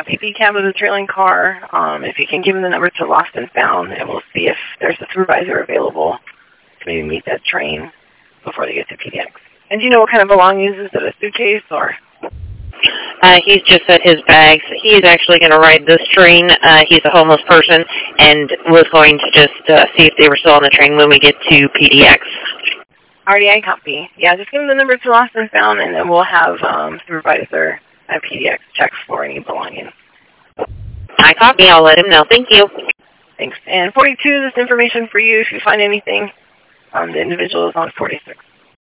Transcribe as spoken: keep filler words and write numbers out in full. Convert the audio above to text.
P P cab of the trailing car. Um, if you can give him the number to Lost and Found, and we'll see if there's a supervisor available to maybe meet that train before they get to P D X. And do you know what kind of belongings? Is it a suitcase or? Uh, he's just said his bags. He's actually going to ride this train. Uh, he's a homeless person and was going to just uh, see if they were still on the train when we get to P D X. Already, I copy. Yeah, just give him the number to Lost and Found, and then we'll have um, supervisor at P D X check for any belongings. I copy. I'll let him know. Thank you. Thanks. And forty-two, this information for you. If you find anything, um, the individual is on forty-six.